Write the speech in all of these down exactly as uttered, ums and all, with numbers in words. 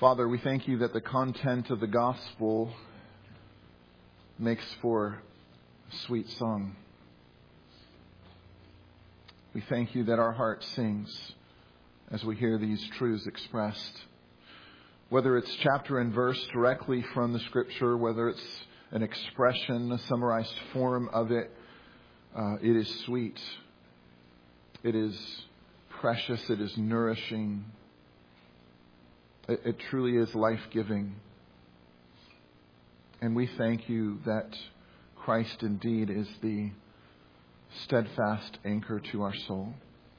Father, we thank you that the content of the gospel makes for sweet song. We thank you that our heart sings as we hear these truths expressed. Whether it's chapter and verse directly from the Scripture, whether it's an expression, a summarized form of it, uh, it is sweet. It is precious. It is nourishing. It, it truly is life-giving. And we thank you that Christ indeed is the steadfast anchor to our soul.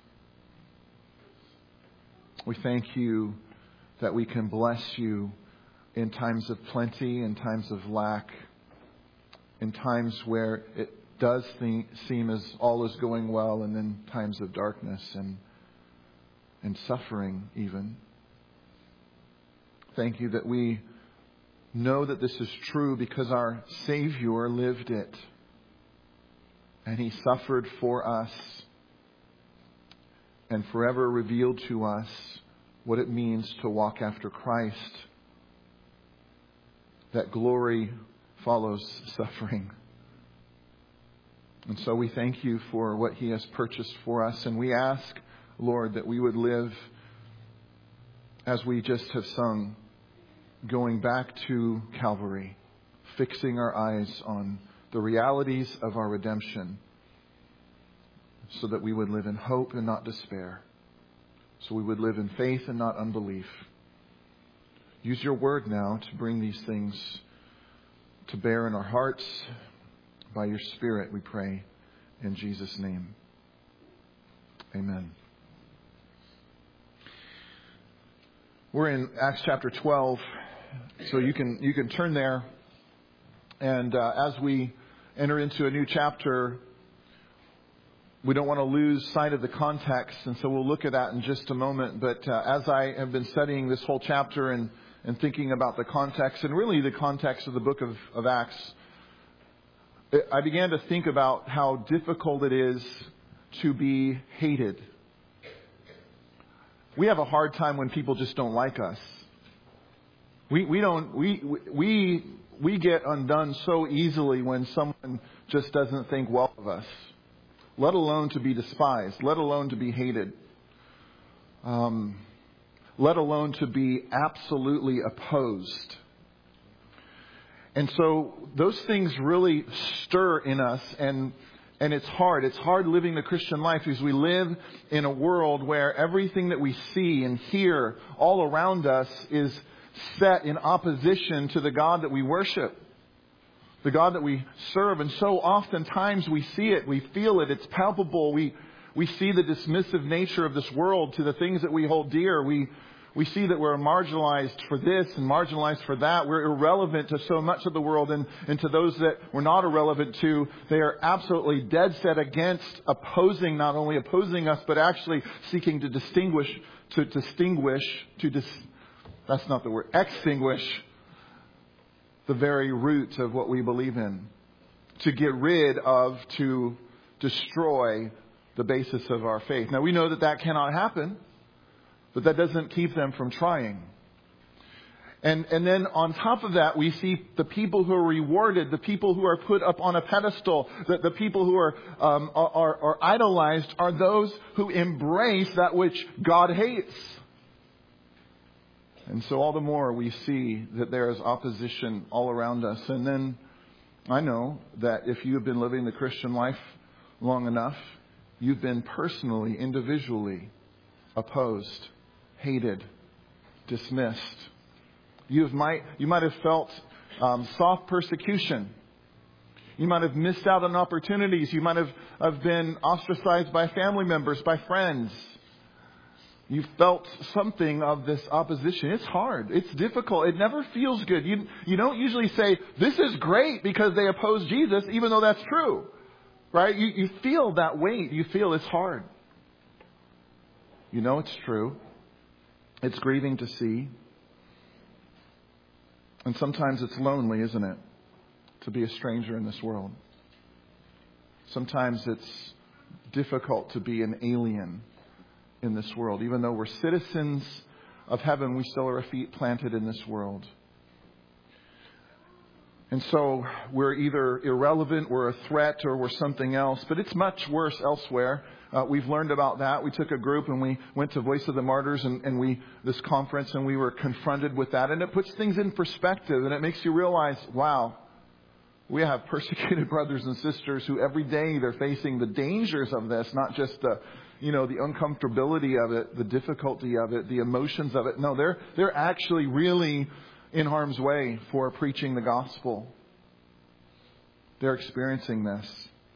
We thank you that we can bless you in times of plenty, in times of lack, in times where it does think, seem as all is going well, and then times of darkness and, and suffering even. Thank you that we know that this is true because our Savior lived it. And He suffered for us and forever revealed to us what it means to walk after Christ. That glory follows suffering. And so we thank you for what He has purchased for us. And we ask, Lord, that we would live as we just have sung, going back to Calvary, fixing our eyes on the realities of our redemption, so that we would live in hope and not despair, so we would live in faith and not unbelief. Use your word now to bring these things to bear in our hearts. By your Spirit, we pray in Jesus' name. Amen. We're in Acts chapter twelve, so you can you can turn there. And uh, as we enter into a new chapter, we don't want to lose sight of the context, and so we'll look at that in just a moment. But uh, as I have been studying this whole chapter and, and thinking about the context, and really the context of the book of, of Acts, I began to think about how difficult it is to be hated. We have a hard time when people just don't like us. We we don't we we we get undone so easily when someone just doesn't think well of us, let alone to be despised, let alone to be hated, um, let alone to be absolutely opposed. And so those things really stir in us, and and it's hard. It's hard living the Christian life because we live in a world where everything that we see and hear all around us is set in opposition to the God that we worship, the God that we serve. And so oftentimes we see it, we feel it, it's palpable. We we see the dismissive nature of this world to the things that we hold dear. We we see that we're marginalized for this and marginalized for that. We're irrelevant to so much of the world, and, and to those that we're not irrelevant to, they are absolutely dead set against opposing, not only opposing us, but actually seeking to distinguish, to distinguish, to dis, that's not the word, extinguish the very root of what we believe in, to get rid of, to destroy the basis of our faith. Now we know that that cannot happen, but that doesn't keep them from trying. And and then on top of that, we see the people who are rewarded, the people who are put up on a pedestal, the, the people who are, um, are, are idolized are those who embrace that which God hates. And so all the more we see that there is opposition all around us. And then I know that if you have been living the Christian life long enough, you've been personally, individually opposed, hated, dismissed. You might you might have felt um, soft persecution. You might have missed out on opportunities. You might have, have been ostracized by family members, by friends. You felt something of this opposition. It's hard. It's difficult. It never feels good. You, you don't usually say, this is great because they oppose Jesus, even though that's true. Right? You, you feel that weight. You feel it's hard. You know it's true. It's grieving to see. And sometimes it's lonely, isn't it? To be a stranger in this world. Sometimes it's difficult to be an alien in this world. Even though we're citizens of heaven, we still are feet planted in this world. And so we're either irrelevant, we're a threat, or we're something else. But it's much worse elsewhere. Uh, we've learned about that. We took a group and we went to Voice of the Martyrs and, and we this conference, and we were confronted with that. And it puts things in perspective, and it makes you realize, wow, we have persecuted brothers and sisters who every day they're facing the dangers of this, not just the, you know, the uncomfortability of it, the difficulty of it, the emotions of it. No, they're they're actually really in harm's way for preaching the gospel. They're experiencing this.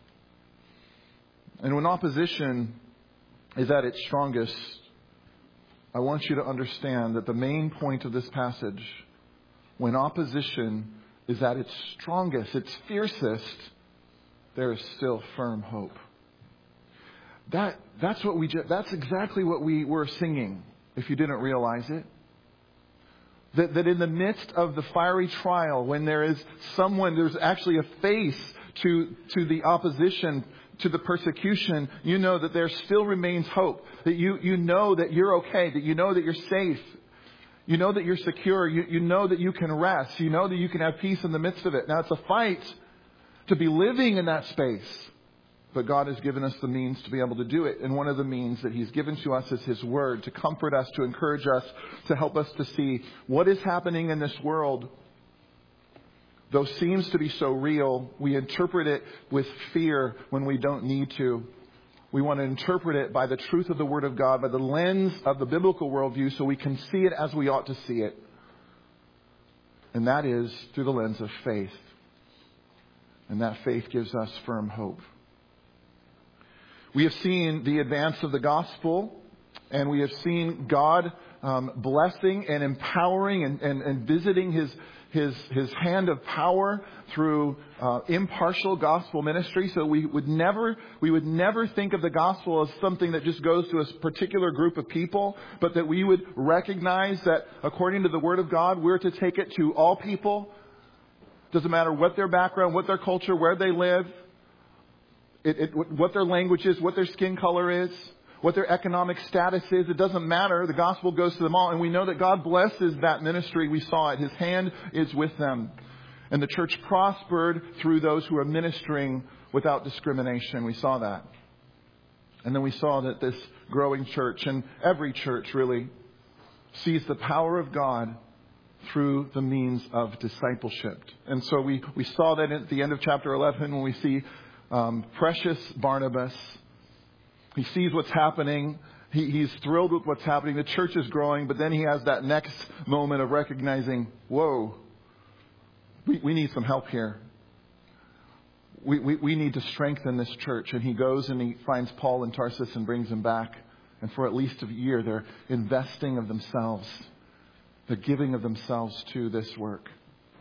And when opposition is at its strongest, I want you to understand that the main point of this passage, when opposition is at its strongest, its fiercest, there is still firm hope. That that's what we just, that's exactly what we were singing, if you didn't realize it. That, that in the midst of the fiery trial, when there is someone, there's actually a face to, to the opposition, to the persecution, you know that there still remains hope. That you, you know that you're okay, that you know that you're safe. You know that you're secure. You, you know that you can rest. You know that you can have peace in the midst of it. Now, it's a fight to be living in that space. But God has given us the means to be able to do it. And one of the means that He's given to us is His Word, to comfort us, to encourage us, to help us to see what is happening in this world. Though seems to be so real, we interpret it with fear when we don't need to. We want to interpret it by the truth of the Word of God, by the lens of the biblical worldview, so we can see it as we ought to see it. And that is through the lens of faith. And that faith gives us firm hope. We have seen the advance of the gospel, and we have seen God um, blessing and empowering and, and, and visiting His His His hand of power through uh, impartial gospel ministry. So we would never we would never think of the gospel as something that just goes to a particular group of people, but that we would recognize that according to the Word of God, we're to take it to all people. Doesn't matter what their background, what their culture, where they live. It, it, what their language is, what their skin color is, what their economic status is. It doesn't matter. The gospel goes to them all. And we know that God blesses that ministry. We saw it. His hand is with them. And the church prospered through those who are ministering without discrimination. We saw that. And then we saw that this growing church, and every church really, sees the power of God through the means of discipleship. And so we, we saw that at the end of chapter eleven when we see Um, precious Barnabas. He sees what's happening. He, he's thrilled with what's happening. The church is growing, but then he has that next moment of recognizing, whoa, we, we need some help here. We, we, we need to strengthen this church. And he goes and he finds Paul in Tarsus and brings him back. And for at least a year, they're investing of themselves. They're giving of themselves to this work.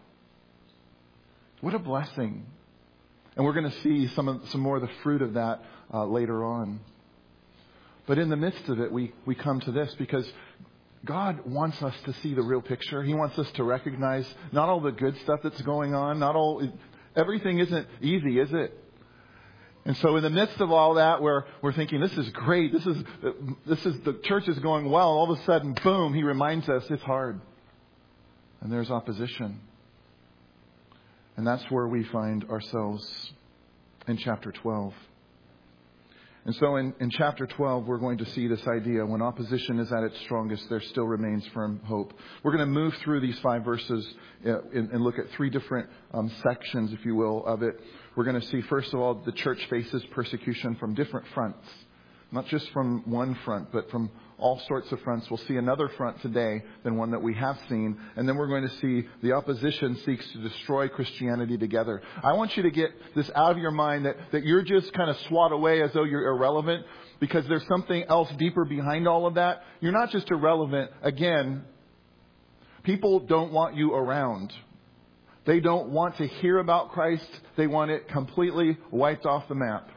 What a blessing. And we're going to see some of, some more of the fruit of that uh, later on. But in the midst of it, we, we come to this because God wants us to see the real picture. He wants us to recognize not all the good stuff that's going on. Not all, everything isn't easy, is it? And so in the midst of all that, we're, we're thinking, this is great. This is, this is, the church is going well. All of a sudden, boom, He reminds us it's hard. And there's opposition. And that's where we find ourselves in chapter twelve. And so in, in chapter twelve, we're going to see this idea. When opposition is at its strongest, there still remains firm hope. We're going to move through these five verses and, and look at three different um, sections, if you will, of it. We're going to see, first of all, the church faces persecution from different fronts. Not just from one front, but from all sorts of fronts. We'll see another front today than one that we have seen. And then we're going to see the opposition seeks to destroy Christianity together. I want you to get this out of your mind that, that you're just kind of swat away as though you're irrelevant, because there's something else deeper behind all of that. You're not just irrelevant. Again, people don't want you around. They don't want to hear about Christ. They want it completely wiped off the map.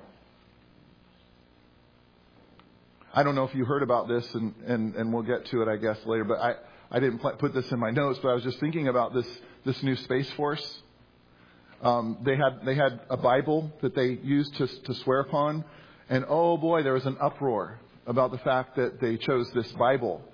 I don't know if you heard about this, and, and, and we'll get to it, I guess, later. But I, I didn't put this in my notes, but I was just thinking about this this new Space Force. Um, they had they had a Bible that they used to to swear upon, and oh boy, there was an uproar about the fact that they chose this Bible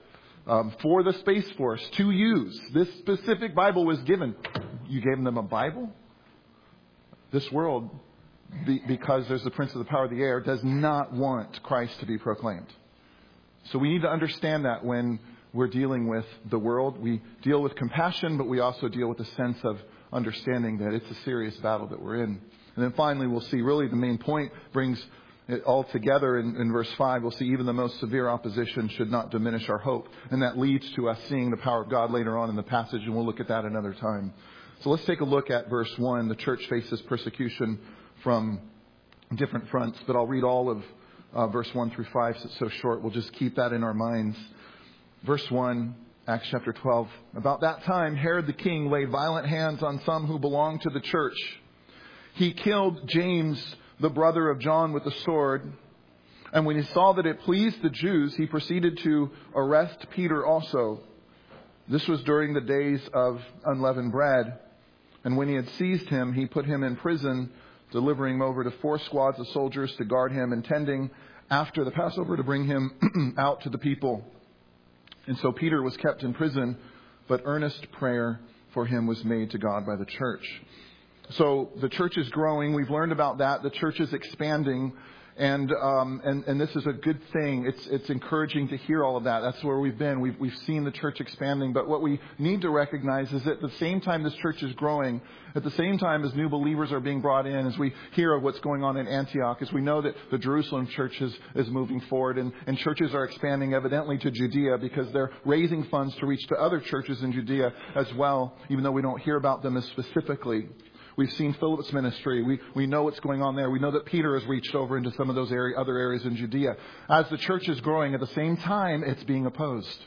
um, for the Space Force to use. This specific Bible was given. You gave them a Bible? This world, be, because there's the prince of the power of the air, does not want Christ to be proclaimed. So we need to understand that when we're dealing with the world. We deal with compassion, but we also deal with a sense of understanding that it's a serious battle that we're in. And then finally, we'll see really the main point brings it all together in, in verse five. We'll see even the most severe opposition should not diminish our hope. And that leads to us seeing the power of God later on in the passage, and we'll look at that another time. So let's take a look at verse one. The church faces persecution from different fronts, but I'll read all of uh, verse one through five. So it's so short. We'll just keep that in our minds. Verse one, Acts chapter twelve. About that time, Herod the king laid violent hands on some who belonged to the church. He killed James, the brother of John, with a sword. And when he saw that it pleased the Jews, he proceeded to arrest Peter also. This was during the days of unleavened bread. And when he had seized him, he put him in prison, delivering him over to four squads of soldiers to guard him, intending after the Passover to bring him out to the people. And so Peter was kept in prison, but earnest prayer for him was made to God by the church. So the church is growing. We've learned about that. The church is expanding. And, um, and, and this is a good thing. It's, it's encouraging to hear all of that. That's where we've been. We've, we've seen the church expanding. But what we need to recognize is that at the same time this church is growing, at the same time as new believers are being brought in, as we hear of what's going on in Antioch, as we know that the Jerusalem church is, is moving forward, and, and churches are expanding evidently to Judea because they're raising funds to reach to other churches in Judea as well, even though we don't hear about them as specifically. We've seen Philip's ministry. We, we know what's going on there. We know that Peter has reached over into some of those area, other areas in Judea. As the church is growing, at the same time, it's being opposed.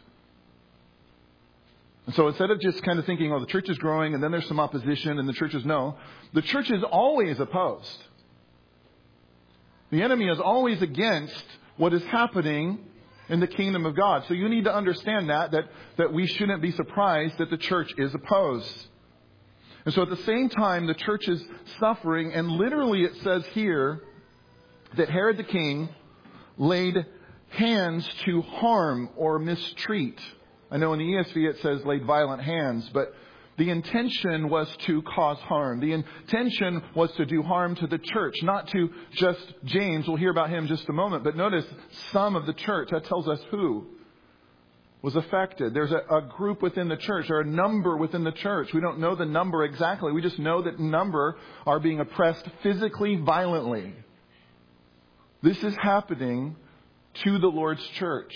And so instead of just kind of thinking, oh, the church is growing and then there's some opposition and the church is no, the church is always opposed. The enemy is always against what is happening in the kingdom of God. So you need to understand that, that, that we shouldn't be surprised that the church is opposed. And so at the same time, the church is suffering. And literally it says here that Herod the king laid hands to harm or mistreat. I know in the E S V it says laid violent hands, but the intention was to cause harm. The intention was to do harm to the church, not to just James. We'll hear about him in just a moment. But notice some of the church. That tells us who was affected. There's a, a group within the church, or a number within the church. We don't know the number exactly. We just know that number are being oppressed physically, violently. This is happening to the Lord's church.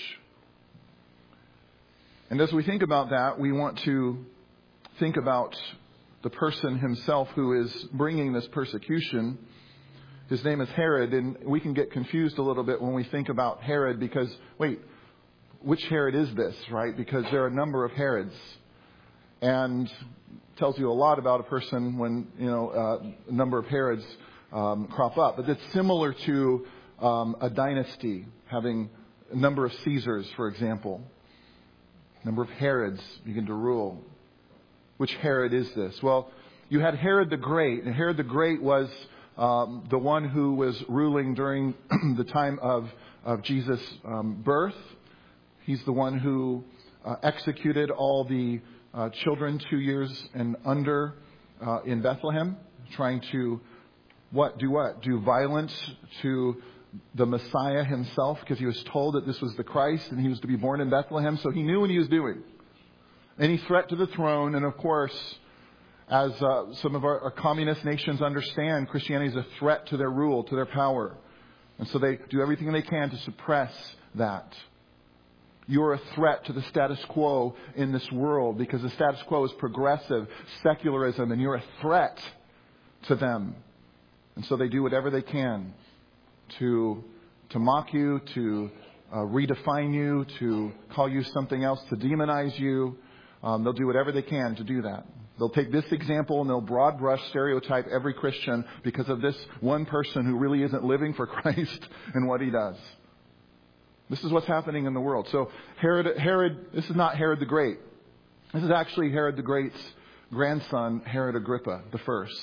And as we think about that, we want to think about the person himself who is bringing this persecution. His name is Herod, and we can get confused a little bit when we think about Herod because, wait, which Herod is this, right? Because there are a number of Herods, and it tells you a lot about a person when, you know, uh, a number of Herods um, crop up. But it's similar to um, a dynasty, having a number of Caesars, for example. A number of Herods begin to rule. Which Herod is this? Well, you had Herod the Great, and Herod the Great was um, the one who was ruling during the time of, of Jesus' um, birth. He's the one who uh, executed all the uh, children two years and under uh, in Bethlehem, trying to what do what? Do violence to the Messiah himself, because he was told that this was the Christ and he was to be born in Bethlehem. So he knew what he was doing. Any threat to the throne. And of course, as uh, some of our, our communist nations understand, Christianity is a threat to their rule, to their power. And so they do everything they can to suppress that. You're a threat to the status quo in this world because the status quo is progressive secularism, and you're a threat to them. And so they do whatever they can to to mock you, to uh, redefine you, to call you something else, to demonize you. Um, they'll do whatever they can to do that. They'll take this example and they'll broad brush stereotype every Christian because of this one person who really isn't living for Christ and what he does. This is what's happening in the world. So Herod, Herod, this is not Herod the Great. This is actually Herod the Great's grandson, Herod Agrippa the First.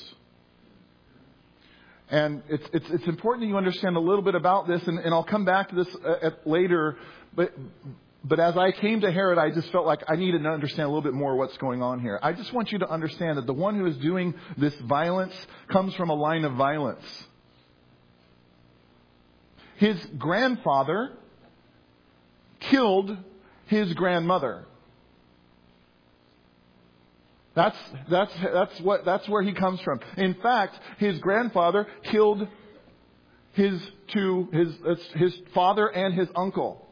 And it's, it's, it's important that you understand a little bit about this, and, and I'll come back to this uh, at later. But But as I came to Herod, I just felt like I needed to understand a little bit more what's going on here. I just want you to understand that the one who is doing this violence comes from a line of violence. His grandfather killed his grandmother. That's that's that's what that's where he comes from. In fact, his grandfather killed his two his his father and his uncle.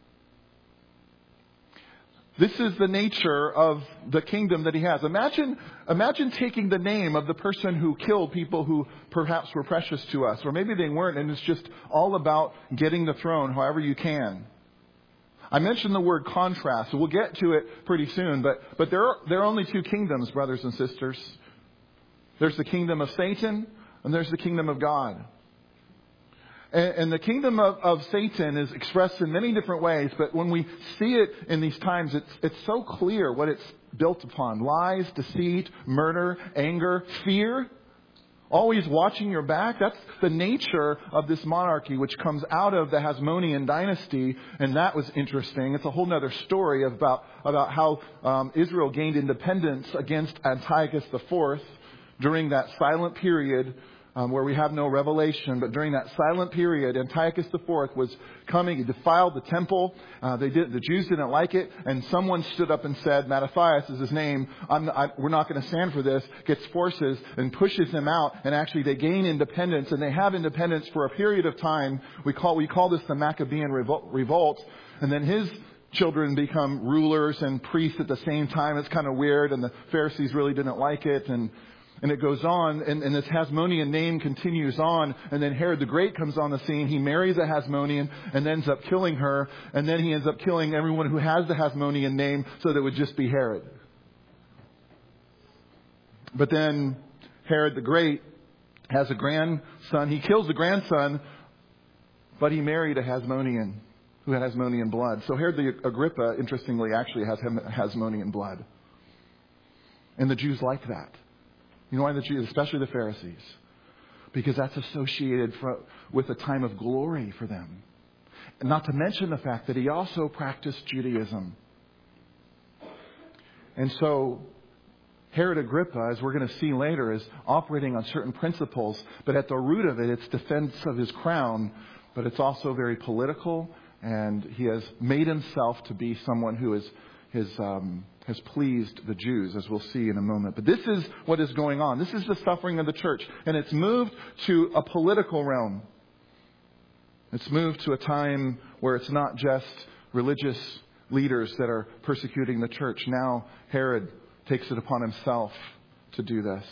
This is the nature of the kingdom that he has. Imagine, imagine taking the name of the person who killed people who perhaps were precious to us, or maybe they weren't, and it's just all about getting the throne however you can. I mentioned the word contrast, so we'll get to it pretty soon, but, but there are, there are only two kingdoms, brothers and sisters. There's the kingdom of Satan, and there's the kingdom of God. And, and the kingdom of, of Satan is expressed in many different ways, but when we see it in these times, it's, it's so clear what it's built upon. Lies, deceit, murder, anger, fear. Always watching your back. That's the nature of this monarchy, which comes out of the Hasmonean dynasty. And that was interesting. It's a whole other story about, about how um, Israel gained independence against Antiochus the Fourth during that silent period um, where we have no revelation. But during that silent period, Antiochus the Fourth was coming. He defiled the temple. Uh, they did. The Jews didn't like it. And someone stood up and said, Mattathias is his name. I'm, I, we're not going to stand for this. Gets forces and pushes him out. And actually they gain independence. And they have independence for a period of time. We call, we call this the Maccabean revolt. revolt. And then his children become rulers and priests at the same time. It's kind of weird. And the Pharisees really didn't like it. And And it goes on, and, and this Hasmonean name continues on, and then Herod the Great comes on the scene. He marries a Hasmonean and ends up killing her, and then he ends up killing everyone who has the Hasmonean name so that it would just be Herod. But then Herod the Great has a grandson. He kills the grandson, but he married a Hasmonean who had Hasmonean blood. So Herod the Agrippa, interestingly, actually has Hasmonean blood. And the Jews like that. You know why the Jews, especially the Pharisees? Because that's associated for, with a time of glory for them. And not to mention the fact that he also practiced Judaism. And so Herod Agrippa, as we're going to see later, is operating on certain principles. But at the root of it, it's defense of his crown. But it's also very political. And he has made himself to be someone who is his... Um, has pleased the Jews, as we'll see in a moment. But this is what is going on. This is the suffering of the church. And it's moved to a political realm. It's moved to a time where it's not just religious leaders that are persecuting the church. Now Herod takes it upon himself to do this.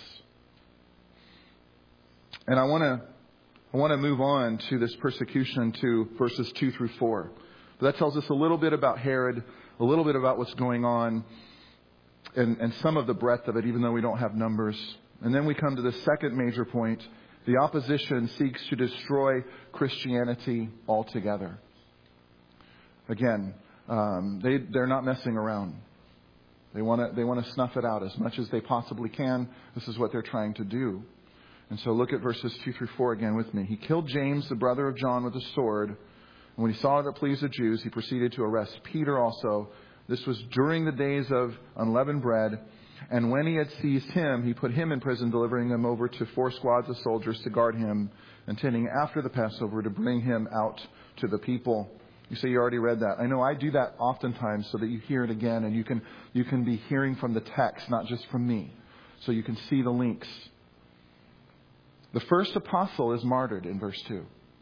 And I want to I want to move on to this persecution to verses two through four. But that tells us a little bit about Herod, a little bit about what's going on, and, and some of the breadth of it, even though we don't have numbers. And then we come to the second major point. The opposition seeks to destroy Christianity altogether. Again, um, they, they're not messing around. They want to they want to snuff it out as much as they possibly can. This is what they're trying to do. And so look at verses two through four again with me. He killed James, the brother of John, with a sword. And when he saw that it pleased the Jews, he proceeded to arrest Peter also. This was during the days of unleavened bread. And when he had seized him, he put him in prison, delivering him over to four squads of soldiers to guard him, intending after the Passover to bring him out to the people. You say you already read that. I know I do that oftentimes so that you hear it again and you can you can be hearing from the text, not just from me. So you can see the links. The first apostle is martyred in verse two.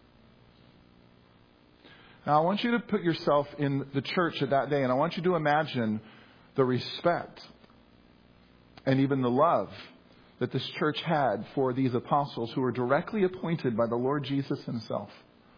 Now, I want you to put yourself in the church at that day, and I want you to imagine the respect and even the love that this church had for these apostles who were directly appointed by the Lord Jesus himself.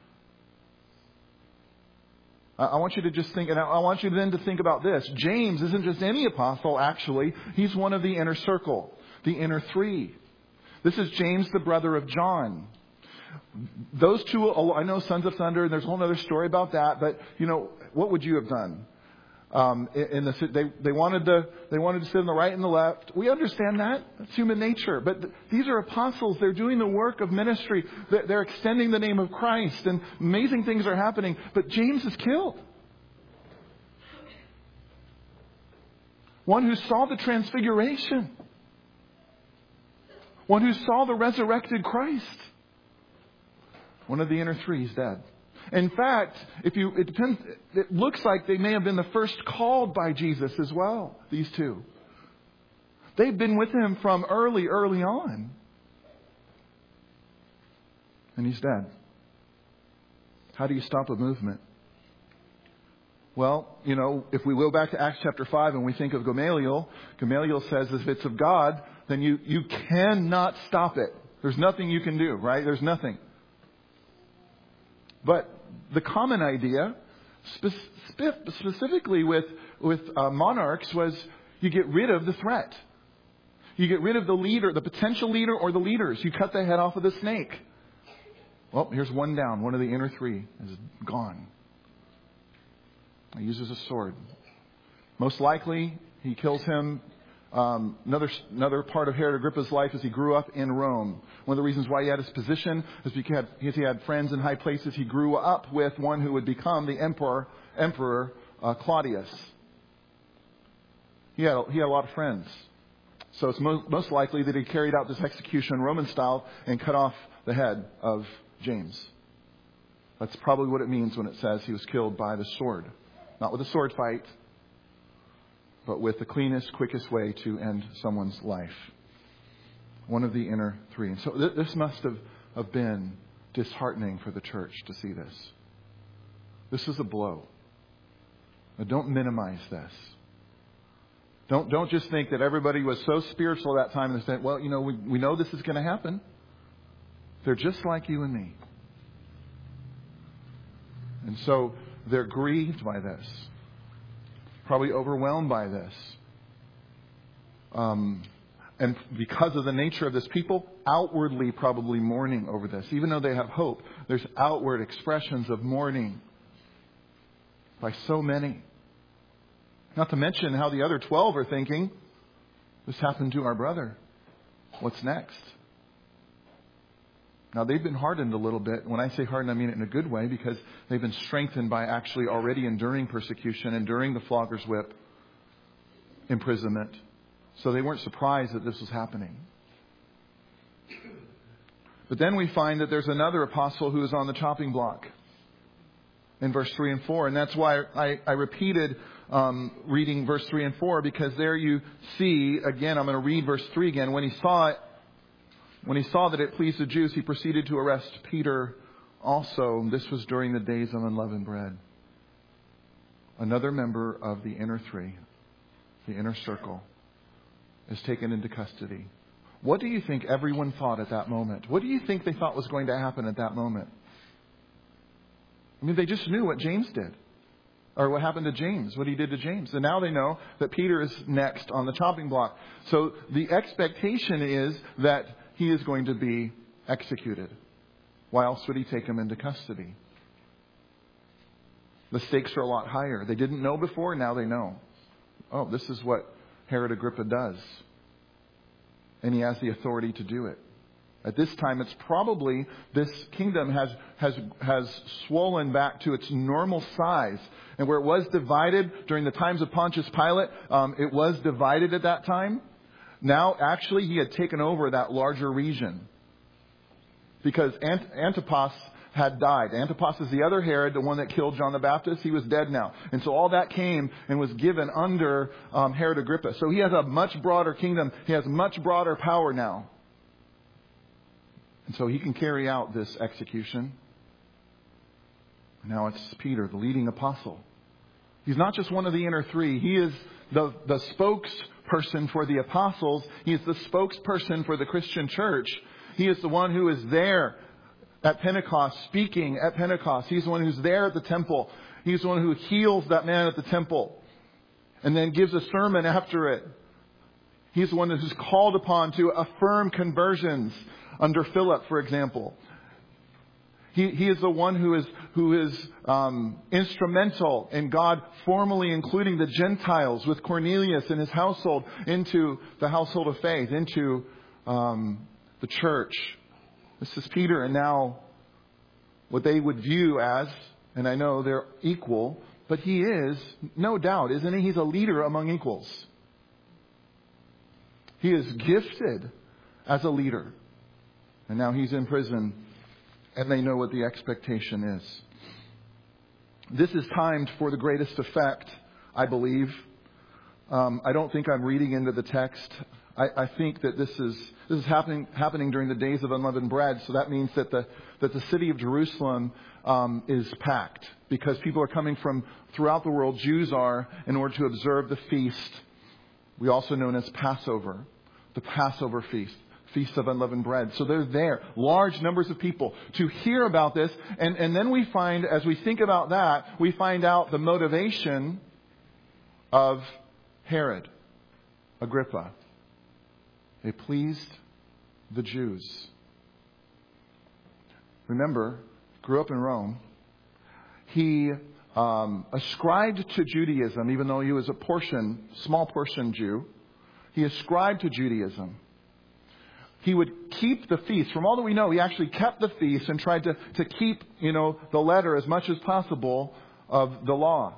I want you to just think, and I want you then to think about this. James isn't just any apostle, actually. He's one of the inner circle, the inner three. This is James, the brother of John. Those two, I know Sons of Thunder, and there's a whole other story about that. But, you know, what would you have done? Um, in the, they, they wanted to, they wanted to sit on the right and the left. We understand that. It's human nature. But th- these are apostles. They're doing the work of ministry. They're, they're extending the name of Christ. And amazing things are happening. But James is killed. One who saw the transfiguration. One who saw the resurrected Christ. One of the inner three is dead. In fact, if you, it depends, it looks like they may have been the first called by Jesus as well, these two. They've been with him from early, early on. And he's dead. How do you stop a movement? Well, you know, if we go back to Acts chapter five and we think of Gamaliel, Gamaliel says if it's of God, then you, you cannot stop it. There's nothing you can do, right? There's nothing. But the common idea, spe- specifically with, with uh, monarchs, was you get rid of the threat. You get rid of the leader, the potential leader or the leaders. You cut the head off of the snake. Well, here's one down. One of the inner three is gone. He uses a sword. Most likely, he kills him. Um, another another part of Herod Agrippa's life is he grew up in Rome. One of the reasons why he had his position is because he had friends in high places. He grew up with one who would become the emperor, Emperor uh, Claudius. He had he had a lot of friends, so it's mo- most likely that he carried out this execution Roman style and cut off the head of James. That's probably what it means when it says he was killed by the sword, not with a sword fight, but with the cleanest, quickest way to end someone's life. One of the inner three. And so th- this must have, have been disheartening for the church to see this. This is a blow. Now, don't minimize this. Don't don't just think that everybody was so spiritual at that time and they said, well, you know, we, we know this is going to happen. They're just like you and me. And so they're grieved by this. Probably overwhelmed by this. Um, and because of the nature of this people, outwardly probably mourning over this. Even though they have hope, there's outward expressions of mourning by so many. Not to mention how the other twelve are thinking, this happened to our brother. What's next? Now, they've been hardened a little bit. When I say hardened, I mean it in a good way, because they've been strengthened by actually already enduring persecution, enduring the flogger's whip, imprisonment. So they weren't surprised that this was happening. But then we find that there's another apostle who is on the chopping block in verse three and four. And that's why I, I repeated um, reading verse three and four, because there you see, again, I'm going to read verse three again. When he saw it, When he saw that it pleased the Jews, he proceeded to arrest Peter also. This was during the days of unleavened bread. Another member of the inner three, the inner circle, is taken into custody. What do you think everyone thought at that moment? What do you think they thought was going to happen at that moment? I mean, they just knew what James did. Or what happened to James, what he did to James. And now they know that Peter is next on the chopping block. So the expectation is that he is going to be executed. Why else would he take him into custody? The stakes are a lot higher. They didn't know before, now they know. Oh, this is what Herod Agrippa does. And he has the authority to do it. At this time, it's probably this kingdom has has has swollen back to its normal size. And where it was divided during the times of Pontius Pilate, um, it was divided at that time. Now, actually, he had taken over that larger region. Because Ant- Antipas had died. Antipas is the other Herod, the one that killed John the Baptist. He was dead now. And so all that came and was given under um, Herod Agrippa. So he has a much broader kingdom. He has much broader power now. And so he can carry out this execution. Now it's Peter, the leading apostle. He's not just one of the inner three. He is the, the spokesperson for the apostles. He is the spokesperson for the Christian church. He is the one who is there at Pentecost, speaking at Pentecost. He's the one who's there at the temple. He's the one who heals that man at the temple and then gives a sermon after it. He's the one who's called upon to affirm conversions under Philip, for example. He, he is the one who is who is um, instrumental in God formally including the Gentiles with Cornelius and his household into the household of faith, into um, the church. This is Peter, and now what they would view as, and I know they're equal, but he is, no doubt, isn't he? He's a leader among equals. He is gifted as a leader. And now he's in prison, and they know what the expectation is. This is timed for the greatest effect, I believe. Um, I don't think I'm reading into the text. I, I think that this is this is happening happening during the days of unleavened bread. So that means that the that the city of Jerusalem um, is packed because people are coming from throughout the world. Jews are, in order to observe the feast, we also known as Passover, the Passover feast. Feast of Unleavened Bread. So they're there, large numbers of people to hear about this. And, and then we find, as we think about that, we find out the motivation of Herod Agrippa. It pleased the Jews. Remember, grew up in Rome. He um, ascribed to Judaism, even though he was a portion, small portion Jew. He ascribed to Judaism. He would keep the feast. From all that we know, he actually kept the feast and tried to, to keep, you know, the letter as much as possible of the law.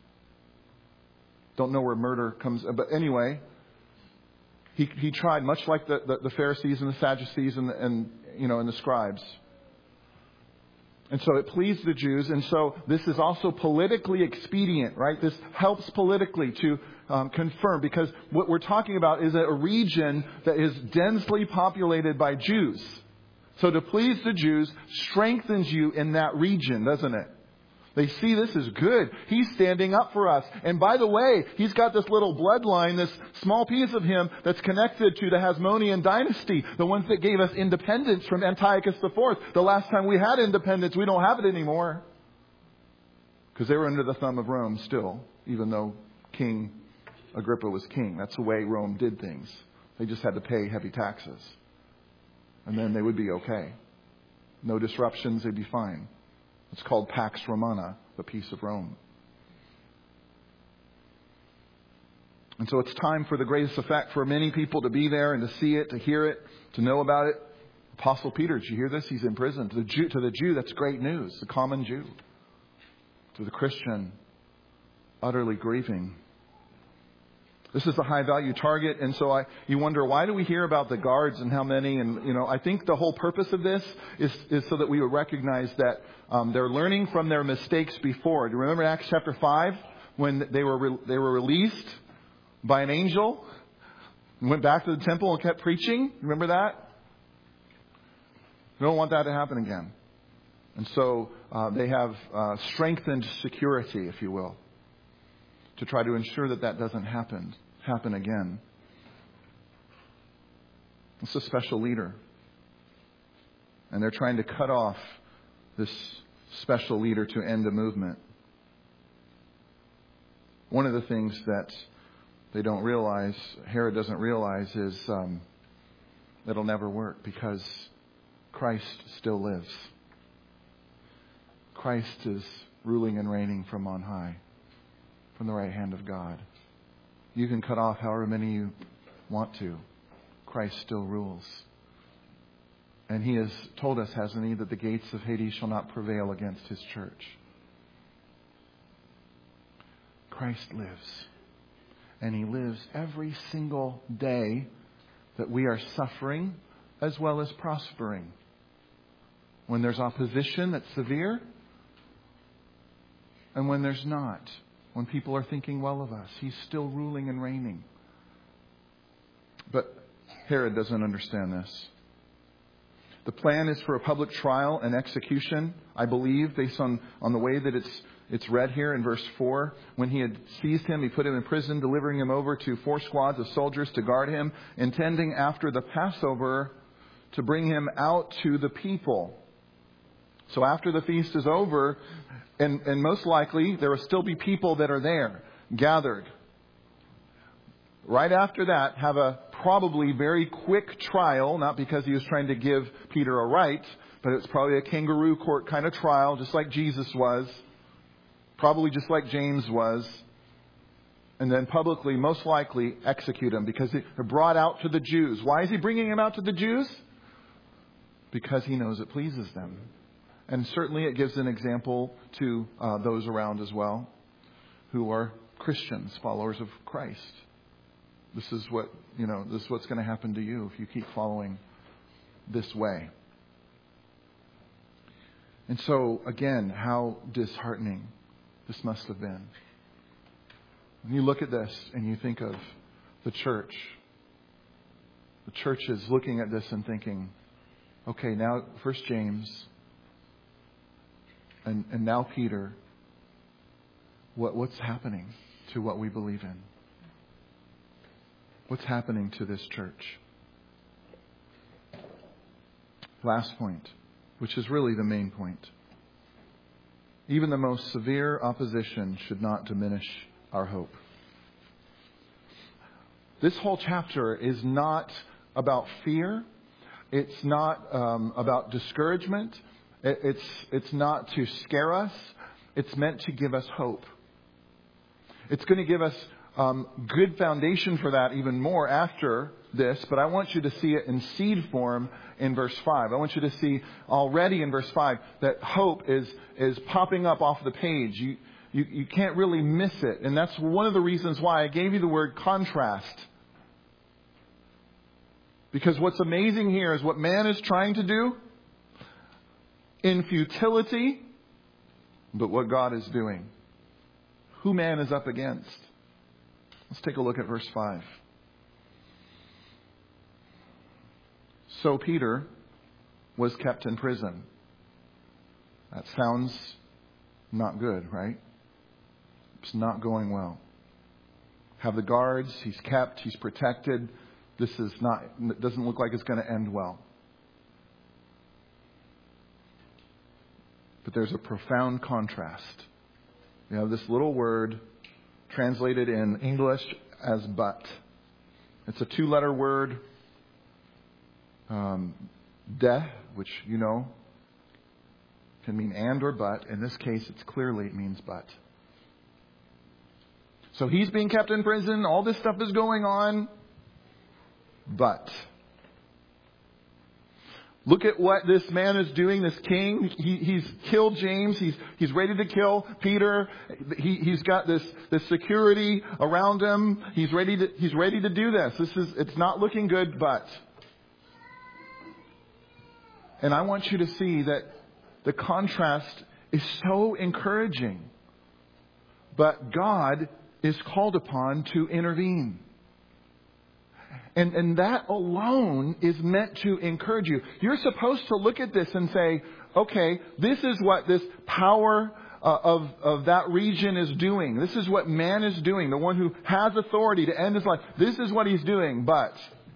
Don't know where murder comes, but anyway, he he tried, much like the, the, the Pharisees and the Sadducees and, and you know and the scribes. And so it pleased the Jews. And so this is also politically expedient, right? This helps politically to um, confirm, because what we're talking about is a region that is densely populated by Jews. So to please the Jews strengthens you in that region, doesn't it? They see this is good. He's standing up for us. And by the way, he's got this little bloodline, this small piece of him that's connected to the Hasmonean dynasty, the ones that gave us independence from Antiochus the Fourth. The last time we had independence, we don't have it anymore. Because they were under the thumb of Rome still, even though King Agrippa was king. That's the way Rome did things. They just had to pay heavy taxes. And then they would be okay. No disruptions, they'd be fine. It's called Pax Romana, the peace of Rome. And so it's time for the greatest effect for many people to be there and to see it, to hear it, to know about it. Apostle Peter, did you hear this? He's in prison. To the Jew, to the Jew, that's great news. The common Jew. To the Christian, utterly grieving. This is a high value target. And so I, you wonder, why do we hear about the guards and how many? And, you know, I think the whole purpose of this is, is so that we would recognize that um, they're learning from their mistakes before. Do you remember Acts chapter five when they were, re- they were released by an angel and went back to the temple and kept preaching? Remember that? We don't want that to happen again. And so uh, they have uh, strengthened security, if you will, to try to ensure that that doesn't happen happen again. It's a special leader. And they're trying to cut off this special leader to end a movement. One of the things that they don't realize, Herod doesn't realize, is um, it'll never work because Christ still lives. Christ is ruling and reigning from on high, from the right hand of God. You can cut off however many you want to. Christ still rules. And he has told us, hasn't he, that the gates of Hades shall not prevail against his church. Christ lives. And he lives every single day that we are suffering as well as prospering. When there's opposition that's severe and when there's not. When people are thinking well of us, he's still ruling and reigning. But Herod doesn't understand this. The plan is for a public trial and execution, I believe, based on, on the way that it's it's read here in verse four. When he had seized him, he put him in prison, delivering him over to four squads of soldiers to guard him, intending after the Passover to bring him out to the people. So after the feast is over, and, and most likely there will still be people that are there, gathered. Right after that, have a probably very quick trial, not because he was trying to give Peter a right, but it's probably a kangaroo court kind of trial, just like Jesus was, probably just like James was, and then publicly, most likely, execute him because they're brought out to the Jews. Why is he bringing him out to the Jews? Because he knows it pleases them. And certainly it gives an example to uh, those around as well who are Christians, followers of Christ. This is what, you know, this is what's going to happen to you if you keep following this way. And so, again, how disheartening this must have been. When you look at this and you think of the church, the church is looking at this and thinking, okay, now first James and, and now Peter, what, what's happening to what we believe in? What's happening to this church? Last point, which is really the main point. Even the most severe opposition should not diminish our hope. This whole chapter is not about fear. It's not um, about discouragement. It, it's it's not to scare us. It's meant to give us hope. It's going to give us um, good foundation for that even more after this. But I want you to see it in seed form in verse five. I want you to see already in verse five that hope is is popping up off the page. You, you you can't really miss it. And that's one of the reasons why I gave you the word contrast. Because what's amazing here is what man is trying to do in futility, but what God is doing. Who man is up against. Let's take a look at verse five. So Peter was kept in prison. That sounds not good, right? It's not going well. Have the guards, he's kept, he's protected. This is not, it doesn't look like it's going to end well. But there's a profound contrast. You have this little word translated in English as but. It's a two-letter word. Um, de, which you know can mean and or but. In this case, it's clearly it means but. So he's being kept in prison. All this stuff is going on. But look at what this man is doing, this king. He, he's killed James. He's he's ready to kill Peter. He, he's got this, this security around him. He's ready to he's ready to do this. This is it's not looking good, but. And I want you to see that the contrast is so encouraging. But God is called upon to intervene. And, and that alone is meant to encourage you. You're supposed to look at this and say, okay, this is what this power uh, of, of that region is doing. This is what man is doing. The one who has authority to end his life. This is what he's doing. But,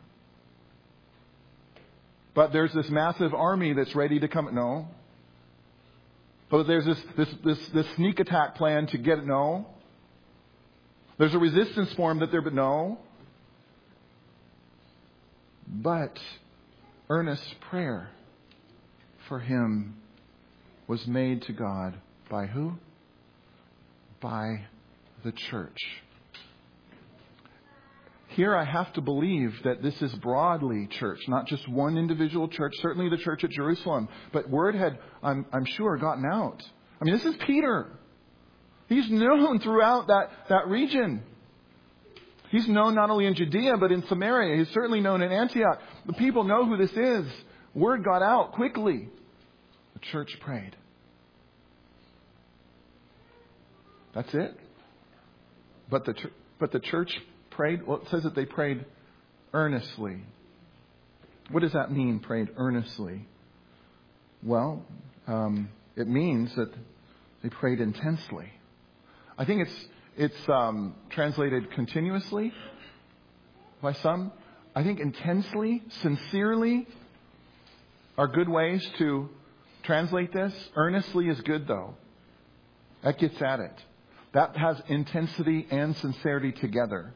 but there's this massive army that's ready to come. No. But there's this, this, this, this sneak attack plan to get it. No. There's a resistance form that there, but no. But earnest prayer for him was made to God by who? By the church. Here I have to believe that this is broadly church, not just one individual church, certainly the church at Jerusalem. But word had, I'm, I'm sure, gotten out. I mean, this is Peter. He's known throughout that, that region. He's known not only in Judea, but in Samaria. He's certainly known in Antioch. The people know who this is. Word got out quickly. The church prayed. That's it. But the, but the church prayed. Well, it says that they prayed earnestly. What does that mean, prayed earnestly? Well, um, it means that they prayed intensely. I think it's It's um, translated continuously by some. I think intensely, sincerely are good ways to translate this. Earnestly is good, though. That gets at it. That has intensity and sincerity together.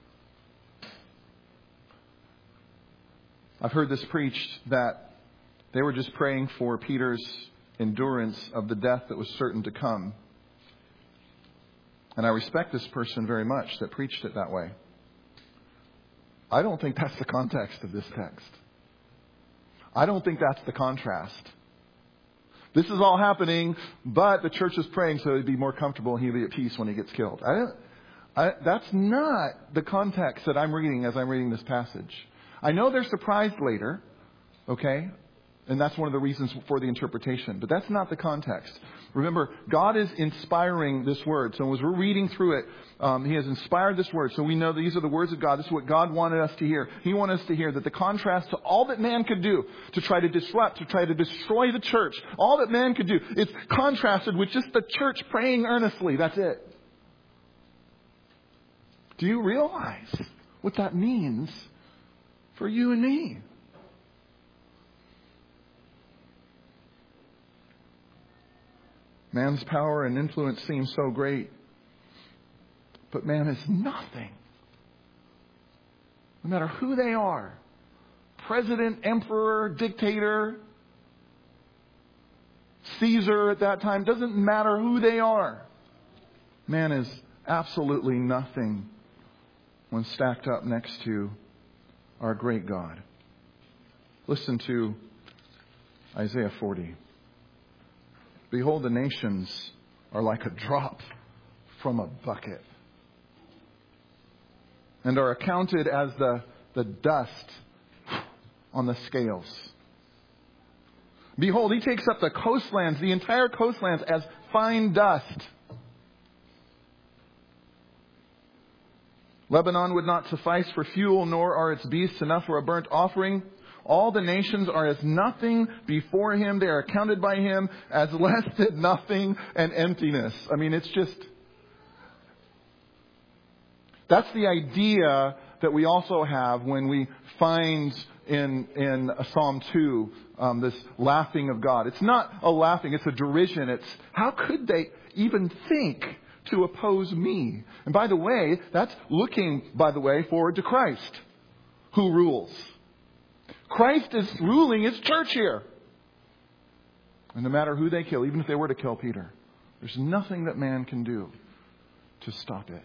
I've heard this preached that they were just praying for Peter's endurance of the death that was certain to come. And I respect this person very much that preached it that way. I don't think that's the context of this text. I don't think that's the contrast. This is all happening, but the church is praying so he'd be more comfortable and he'd be at peace when he gets killed. I don't, I, that's not the context that I'm reading as I'm reading this passage. I know they're surprised later, okay? And that's one of the reasons for the interpretation. But that's not the context. Remember, God is inspiring this word. So as we're reading through it, um, He has inspired this word. So we know these are the words of God. This is what God wanted us to hear. He wanted us to hear that the contrast to all that man could do to try to disrupt, to try to destroy the church, all that man could do, it's contrasted with just the church praying earnestly. That's it. Do you realize what that means for you and me? Man's power and influence seem so great, but man is nothing. No matter who they are, president, emperor, dictator, Caesar at that time, doesn't matter who they are. Man is absolutely nothing when stacked up next to our great God. Listen to Isaiah forty. Behold, the nations are like a drop from a bucket, and are accounted as the, the dust on the scales. Behold, He takes up the coastlands, the entire coastlands, as fine dust. Lebanon would not suffice for fuel, nor are its beasts enough for a burnt offering. All the nations are as nothing before Him. They are accounted by Him as less than nothing and emptiness. I mean, it's just... That's the idea that we also have when we find in in Psalm two um, this laughing of God. It's not a laughing, it's a derision. It's, how could they even think to oppose me? And by the way, that's looking, by the way, forward to Christ, who rules. Christ is ruling His church here. And no matter who they kill, even if they were to kill Peter, there's nothing that man can do to stop it.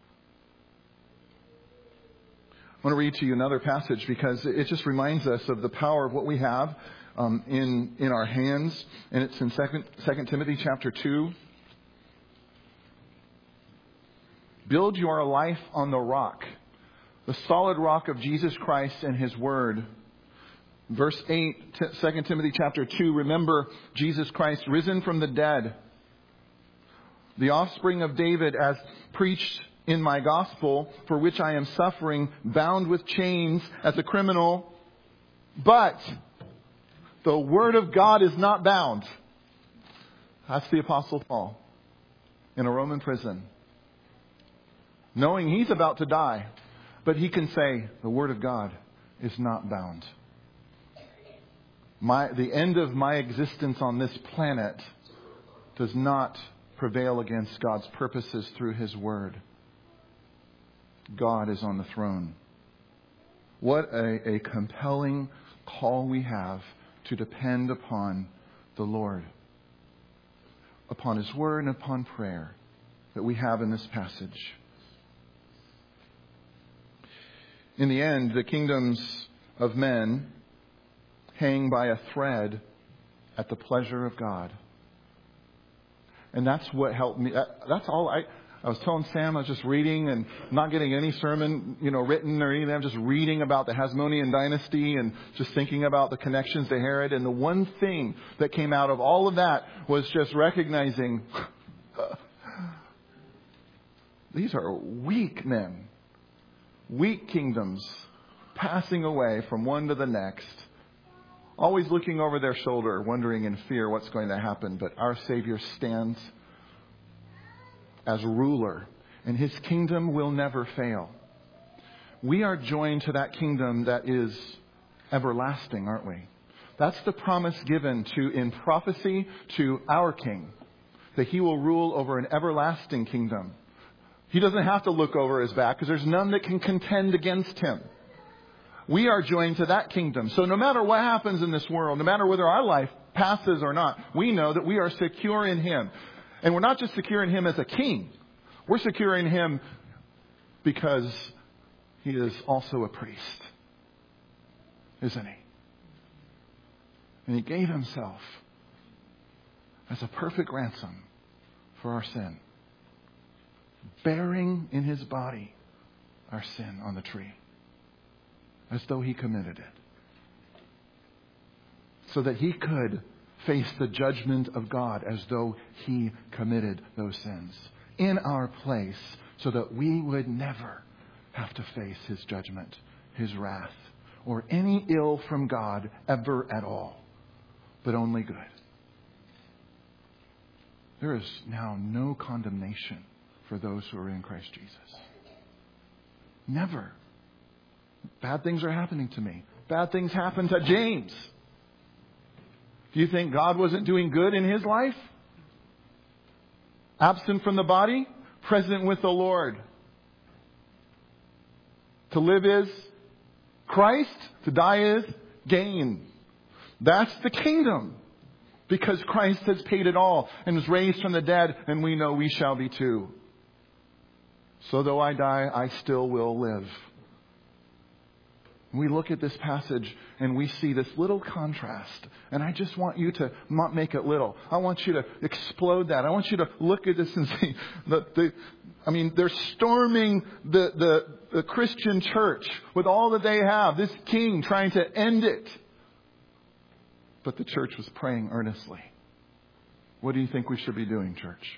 I want to read to you another passage because it just reminds us of the power of what we have um, in in our hands. And it's in Second Timothy chapter two. Build your life on the rock, the solid rock of Jesus Christ and His Word. Verse eight, Second Timothy chapter two, remember Jesus Christ risen from the dead, the offspring of David, as preached in my gospel, for which I am suffering, bound with chains as a criminal. But the Word of God is not bound. That's the Apostle Paul in a Roman prison, knowing he's about to die. But he can say, the Word of God is not bound. My, the end of my existence on this planet does not prevail against God's purposes through His Word. God is on the throne. What a, a compelling call we have to depend upon the Lord, upon His Word and upon prayer that we have in this passage. In the end, the kingdoms of men hang by a thread at the pleasure of God. And that's what helped me. That, that's all I... I was telling Sam, I was just reading and not getting any sermon, you know, written or anything. I'm just reading about the Hasmonean dynasty and just thinking about the connections to Herod. And the one thing that came out of all of that was just recognizing these are weak men, weak kingdoms, passing away from one to the next, always looking over their shoulder, wondering in fear what's going to happen. But our Savior stands as ruler, and His kingdom will never fail. We are joined to that kingdom that is everlasting, aren't we? That's the promise given to in prophecy to our King, that He will rule over an everlasting kingdom. He doesn't have to look over His back because there's none that can contend against Him. We are joined to that kingdom. So no matter what happens in this world, no matter whether our life passes or not, we know that we are secure in Him. And we're not just secure in Him as a king. We're secure in Him because He is also a priest. Isn't He? And He gave Himself as a perfect ransom for our sin. bearing in his body our sin on the tree, as though he committed it, so that he could face the judgment of God as though he committed those sins in our place, so that we would never have to face his judgment, his wrath, or any ill from God ever at all, but only good. There is now no condemnation for those who are in Christ Jesus. Never. Bad things are happening to me. Bad things happened to James. Do you think God wasn't doing good in his life? Absent from the body, present with the Lord. To live is Christ, to die is gain. That's the kingdom. Because Christ has paid it all and was raised from the dead, and we know we shall be too. So though I die, I still will live. We look at this passage and we see this little contrast. And I just want you to not make it little. I want you to explode that. I want you to look at this and see that the, I mean, they're storming the, the, the Christian church with all that they have. This king trying to end it. But the church was praying earnestly. What do you think we should be doing, church?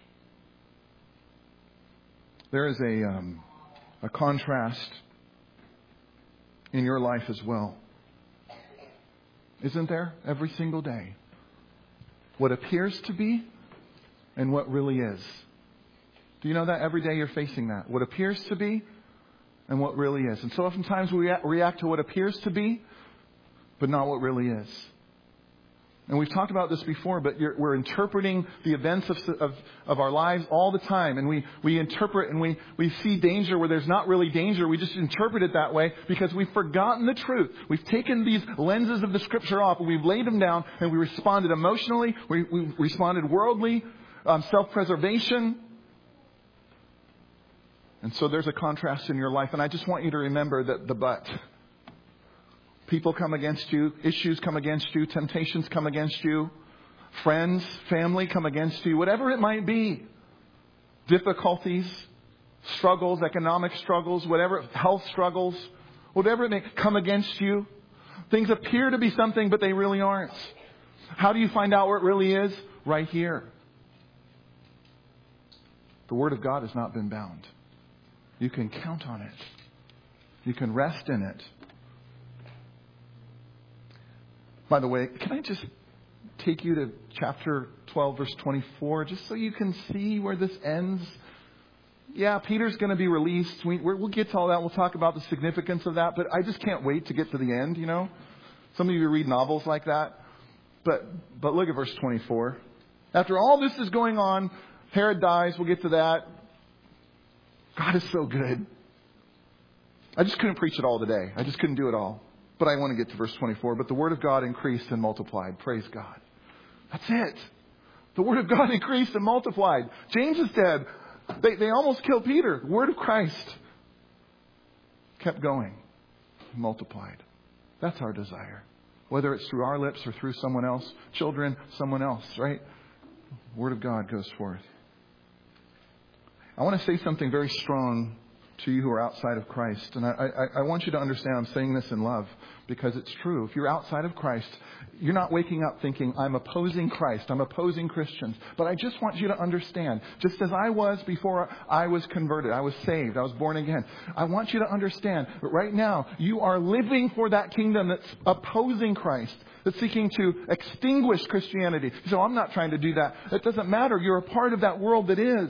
There is a, um, a contrast in your life as well. Isn't there? Every single day. What appears to be and what really is. Do you know that? Every day you're facing that. What appears to be and what really is. And so oftentimes we react to what appears to be, but not what really is. And we've talked about this before, but you're, we're interpreting the events of, of, of our lives all the time. And we, we interpret and we, we see danger where there's not really danger. We just interpret it that way because we've forgotten the truth. We've taken these lenses of the Scripture off and we've laid them down and we responded emotionally. We, we responded worldly, um, self-preservation. And so there's a contrast in your life. And I just want you to remember that the but. People come against you. Issues come against you. Temptations come against you. Friends, family come against you. Whatever it might be. Difficulties, struggles, economic struggles, whatever, health struggles, whatever it may come against you. Things appear to be something, but they really aren't. How do you find out where it really is? Right here. The Word of God has not been bound. You can count on it. You can rest in it. By the way, can I just take you to chapter twelve, verse twenty-four, just so you can see where this ends? Yeah, Peter's going to be released. We, we'll get to all that. We'll talk about the significance of that. But I just can't wait to get to the end, you know. Some of you read novels like that. But but look at verse twenty-four. After all this is going on, Herod dies. We'll get to that. God is so good. I just couldn't preach it all today. I just couldn't do it all. But I want to get to verse twenty-four. But the Word of God increased and multiplied. Praise God. That's it. The Word of God increased and multiplied. James is dead. They, they almost killed Peter. The Word of Christ kept going. Multiplied. That's our desire. Whether it's through our lips or through someone else. Children, someone else, right? The Word of God goes forth. I want to say something very strong to you who are outside of Christ. And I, I, I want you to understand I'm saying this in love because it's true. If you're outside of Christ, you're not waking up thinking, I'm opposing Christ. I'm opposing Christians. But I just want you to understand, just as I was before I was converted, I was saved, I was born again. I want you to understand that right now you are living for that kingdom that's opposing Christ, that's seeking to extinguish Christianity. So I'm not trying to do that. It doesn't matter. You're a part of that world that is.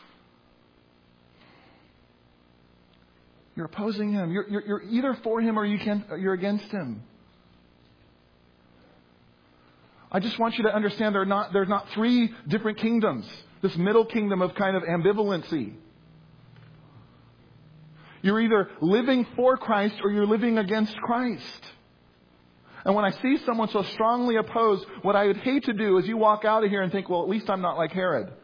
You're opposing Him. You're, you're, you're either for Him or you can, you're against Him. I just want you to understand there are not, there are not three different kingdoms. This middle kingdom of kind of ambivalency. You're either living for Christ or you're living against Christ. And when I see someone so strongly opposed, what I would hate to do is you walk out of here and think, well, at least I'm not like Herod.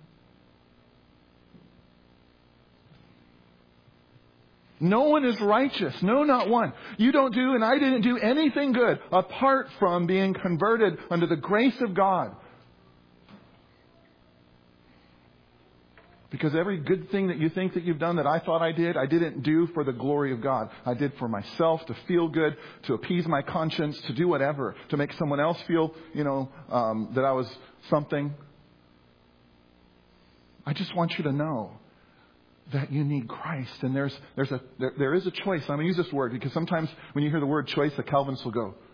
No one is righteous. No, not one. You don't do and I didn't do anything good apart from being converted under the grace of God. Because every good thing that you think that you've done that I thought I did, I didn't do for the glory of God. I did for myself, to feel good, to appease my conscience, to do whatever, to make someone else feel, you know, um, that I was something. I just want you to know that you need Christ. And there's there's a there, there is a choice. I'm going to use this word because sometimes when you hear the word choice, the Calvinists will go.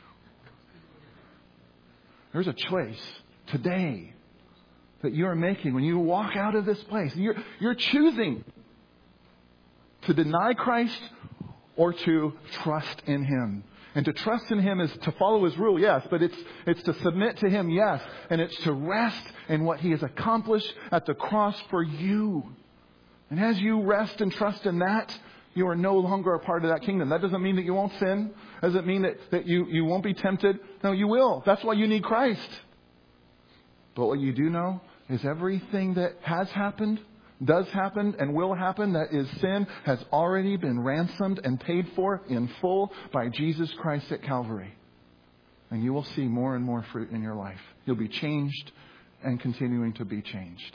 There's a choice today that you are making when you walk out of this place. You're, you're choosing to deny Christ or to trust in Him. And to trust in Him is to follow His rule, yes, but it's it's to submit to Him, yes, and it's to rest in what He has accomplished at the cross for you. And as you rest and trust in that, you are no longer a part of that kingdom. That doesn't mean that you won't sin. Doesn't mean that, that you, you won't be tempted. No, you will. That's why you need Christ. But what you do know is everything that has happened, does happen, and will happen, that is sin, has already been ransomed and paid for in full by Jesus Christ at Calvary. And you will see more and more fruit in your life. You'll be changed and continuing to be changed.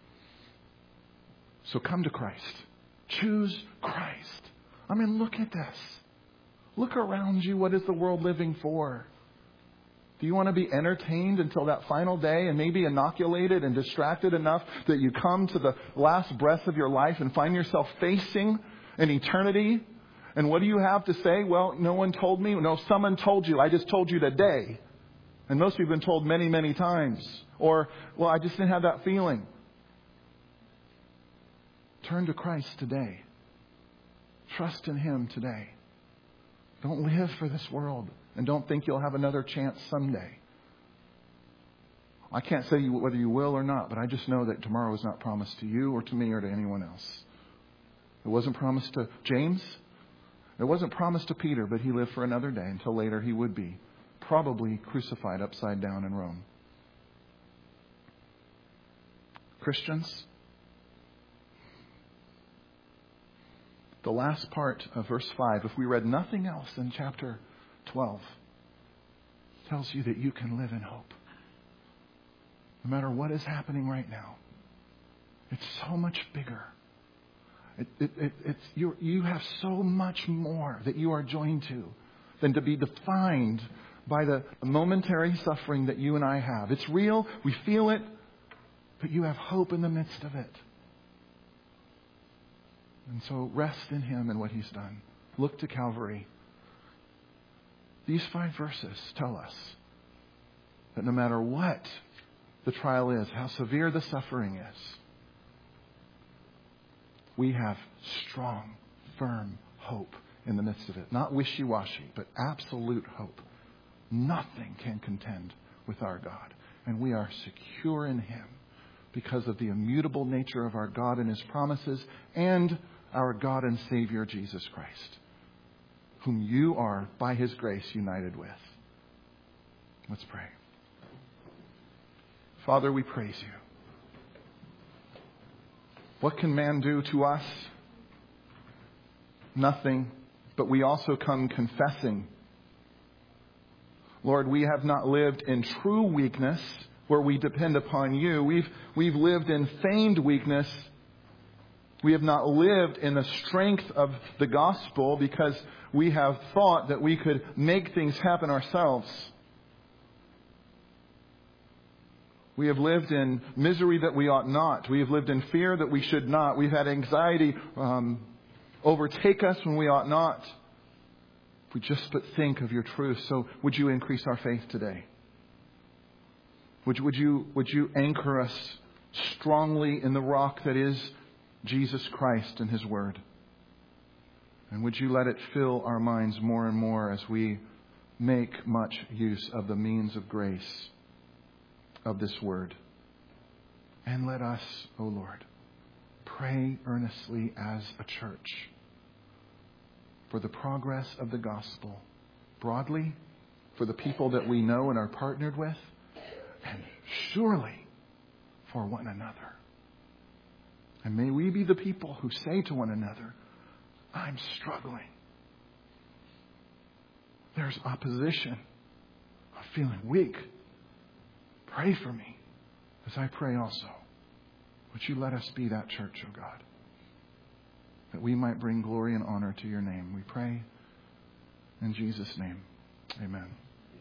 So come to Christ. Choose Christ. I mean, look at this. Look around you. What is the world living for? Do you want to be entertained until that final day and maybe inoculated and distracted enough that you come to the last breath of your life and find yourself facing an eternity? And what do you have to say? Well, no one told me. No, someone told you. I just told you today. And most of you have been told many, many times. Or, well, I just didn't have that feeling. Turn to Christ today. Trust in Him today. Don't live for this world. And don't think you'll have another chance someday. I can't say you, whether you will or not, but I just know that tomorrow is not promised to you or to me or to anyone else. It wasn't promised to James. It wasn't promised to Peter, but he lived for another day until later he would be probably crucified upside down in Rome. Christians, the last part of verse five, if we read nothing else in chapter twelve, tells you that you can live in hope. No matter what is happening right now. It's so much bigger. It, it, it, it's, you, you have so much more that you are joined to than to be defined by the momentary suffering that you and I have. It's real. We feel it. But you have hope in the midst of it. And so rest in Him and what He's done. Look to Calvary. These five verses tell us that no matter what the trial is, how severe the suffering is, we have strong, firm hope in the midst of it. Not wishy-washy, but absolute hope. Nothing can contend with our God. And we are secure in Him because of the immutable nature of our God and His promises and our God and Savior, Jesus Christ, whom you are, by His grace, united with. Let's pray. Father, we praise You. What can man do to us? Nothing, but we also come confessing. Lord, we have not lived in true weakness where we depend upon You. We've, we've lived in feigned weakness. We have not lived in the strength of the gospel because we have thought that we could make things happen ourselves. We have lived in misery that we ought not. We have lived in fear that we should not. We've had anxiety um, overtake us when we ought not. If we just but think of Your truth. So would You increase our faith today? Would, would, you, would you anchor us strongly in the rock that is Jesus Christ and His Word? And would You let it fill our minds more and more as we make much use of the means of grace of this Word? And let us, O Lord, pray earnestly as a church for the progress of the gospel broadly, for the people that we know and are partnered with, and surely for one another. And may we be the people who say to one another, I'm struggling. There's opposition. I'm feeling weak. Pray for me as I pray also. Would you let us be that church, oh God, that we might bring glory and honor to your name. We pray in Jesus' name. Amen.